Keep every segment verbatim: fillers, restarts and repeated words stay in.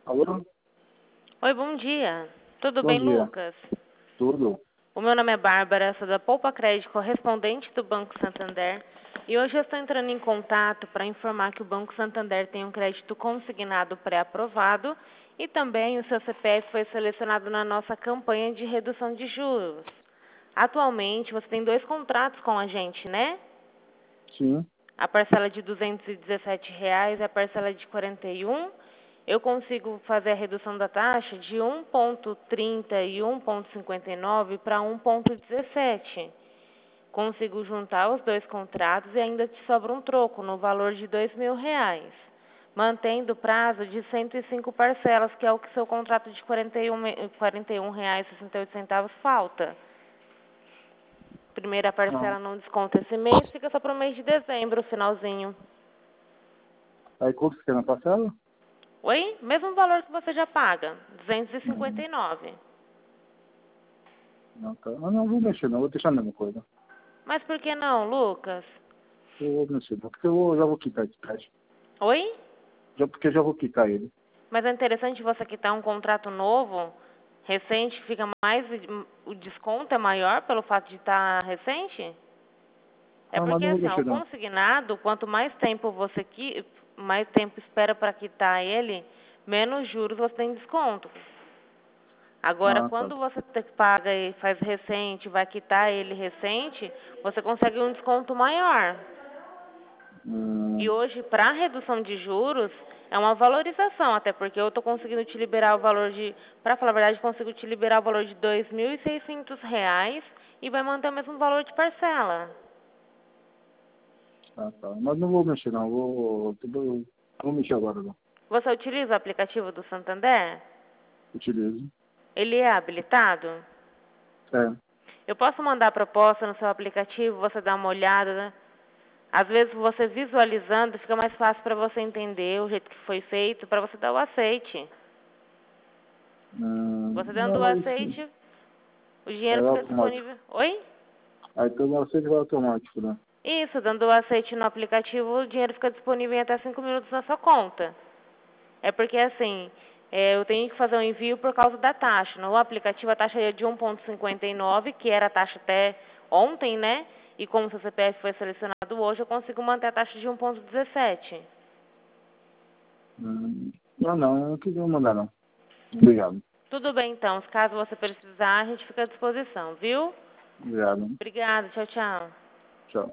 Alô? Oi, bom dia. Tudo Bom bem, dia. Lucas? Tudo? O meu nome é Bárbara, sou da Poupa Crédito, correspondente do Banco Santander. E hoje eu estou entrando em contato para informar que o Banco Santander tem um crédito consignado pré-aprovado e também o seu C P F foi selecionado na nossa campanha de redução de juros. Atualmente, você tem dois contratos com a gente, né? Sim. A parcela de duzentos e dezessete reais e a parcela de quarenta e um. Eu consigo fazer a redução da taxa de um vírgula trinta e um vírgula cinquenta e nove para um vírgula dezessete. Consigo juntar os dois contratos e ainda te sobra um troco no valor de dois mil reais, mantendo o prazo de cento e cinco parcelas, que é o que seu contrato de quarenta e um, quarenta e um reais e sessenta e oito centavos falta. Primeira parcela Não. não desconta esse mês, fica só para o mês de dezembro, finalzinho. Aí quanto que você quer na parcela? Oi? Mesmo valor que você já paga, duzentos e cinquenta Hum, e nove. não, tá. Eu não vou mexer não, vou deixar a mesma coisa. Mas por que não, Lucas? Eu vou mexer, não, porque eu vou- já vou quitar esse crédito. Oi? Já, porque eu já vou quitar ele. Mas é interessante você quitar um contrato novo, recente, fica mais, o desconto é maior pelo fato de estar recente? É Ah, mas porque não vou assim, ó, o mexer não. consignado, quanto mais tempo você qui, mais tempo espera para quitar ele, menos juros você tem desconto. Agora, Ah, tá. quando você te- paga e faz recente, vai quitar ele recente, você consegue um desconto maior. E Hum, hoje, para redução de juros, é uma valorização, até porque eu estou conseguindo te liberar o valor de, para falar a verdade, consigo te liberar o valor de dois mil e seiscentos reais e vai manter o mesmo valor de parcela. ah, tá. Mas não vou mexer não, vou, tudo, não vou mexer agora não. Você utiliza o aplicativo do Santander? Utilizo. Ele é habilitado? É. Eu posso mandar a proposta no seu aplicativo, você dá uma olhada, né? Às vezes você visualizando fica mais fácil para você entender o jeito que foi feito, para você dar o aceite. Hum, Você dando o não, isso aceite, o dinheiro é fica automático. disponível. Oi? Aí todo aceite vai automático, né? Isso, dando o aceite no aplicativo, o dinheiro fica disponível em até cinco minutos na sua conta. É porque assim, é, eu tenho que fazer um envio por causa da taxa. No aplicativo a taxa é de um vírgula cinquenta e nove, que era a taxa até ontem, né? E como o seu C P F foi selecionado hoje, eu consigo manter a taxa de um vírgula dezessete. Hum, não, não, eu não queria mandar não. Obrigado. Tudo bem, então. Caso você precisar, a gente fica à disposição, viu? Obrigado. Obrigada. Tchau, tchau. Tchau.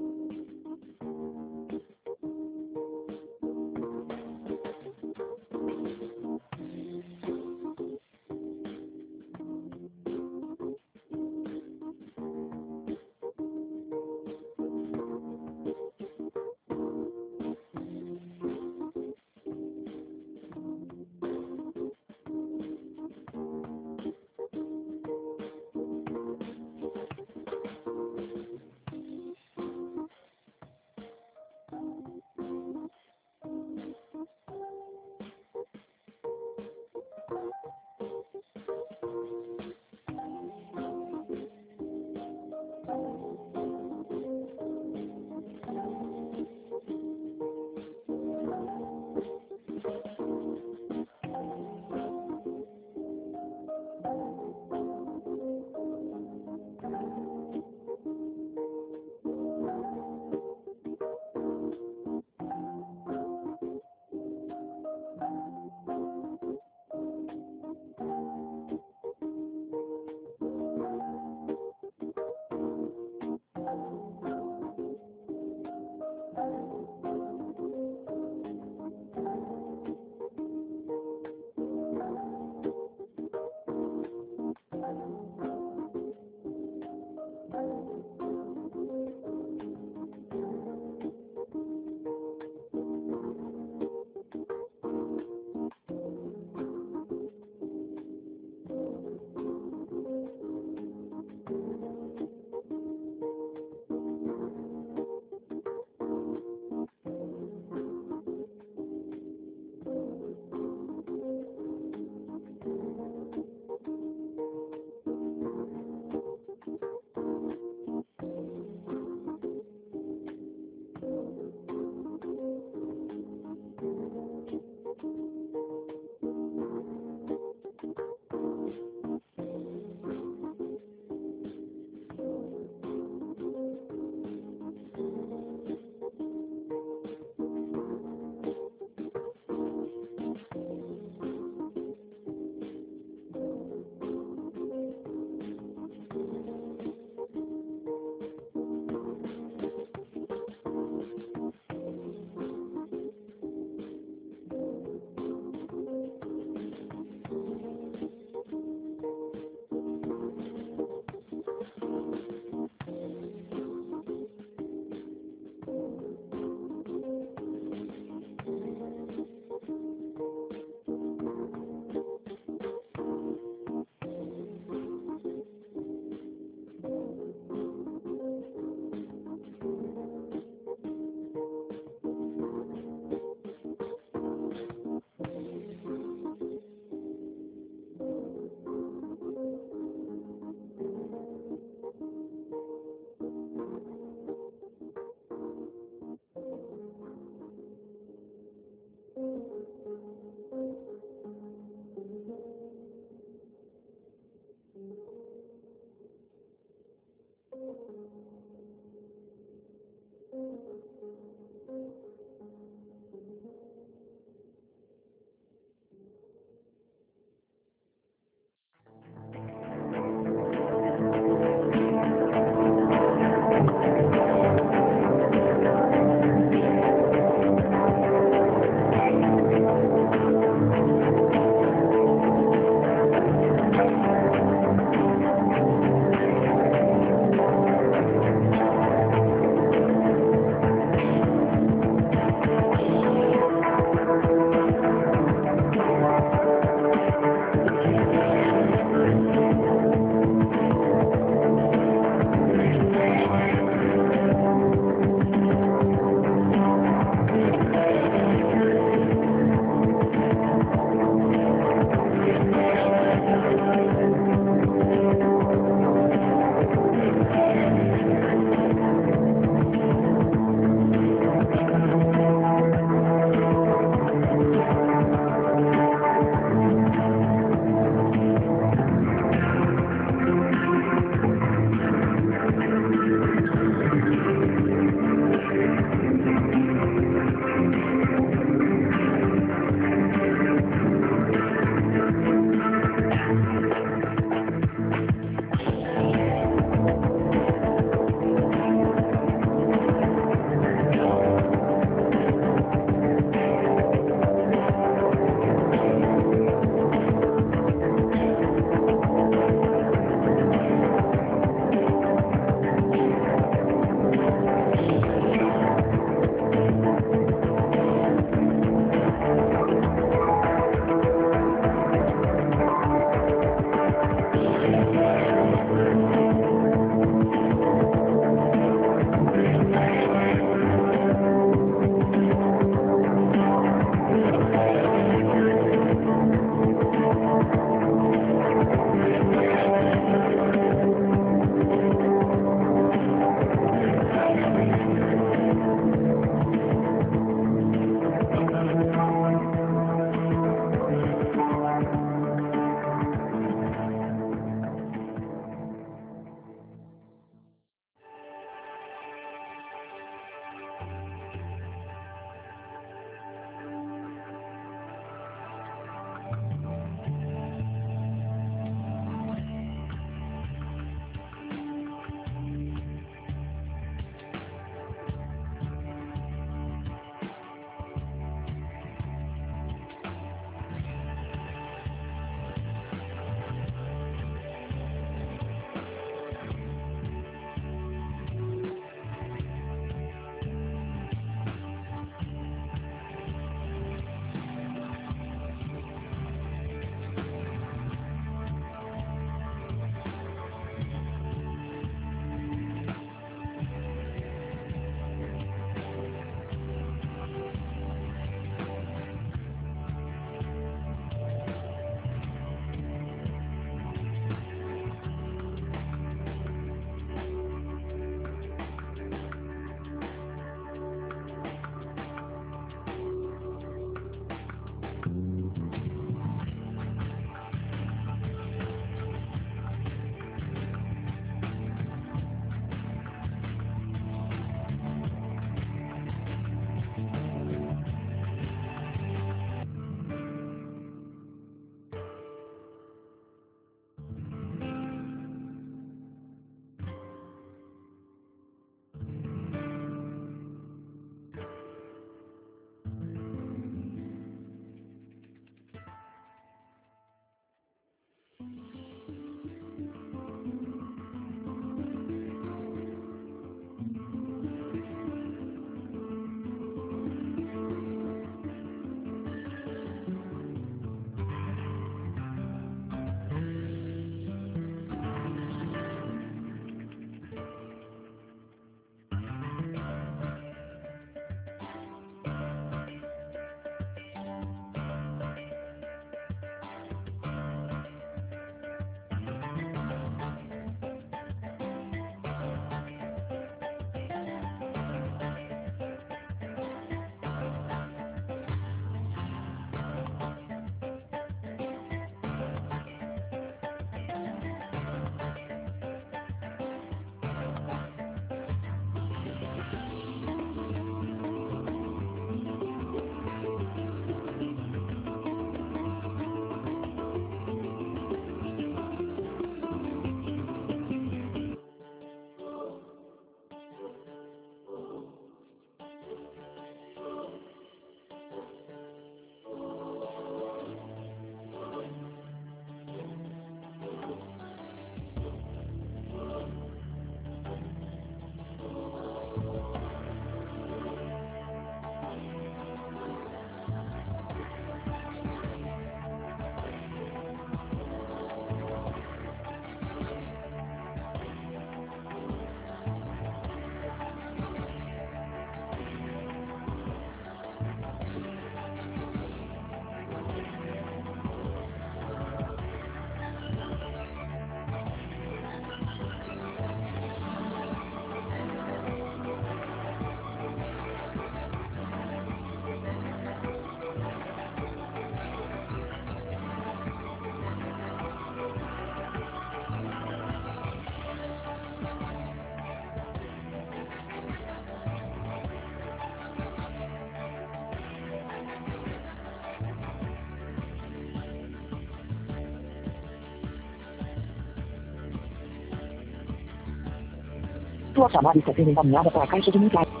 Sua chamada está sendo encaminhada para a caixa de mensagem.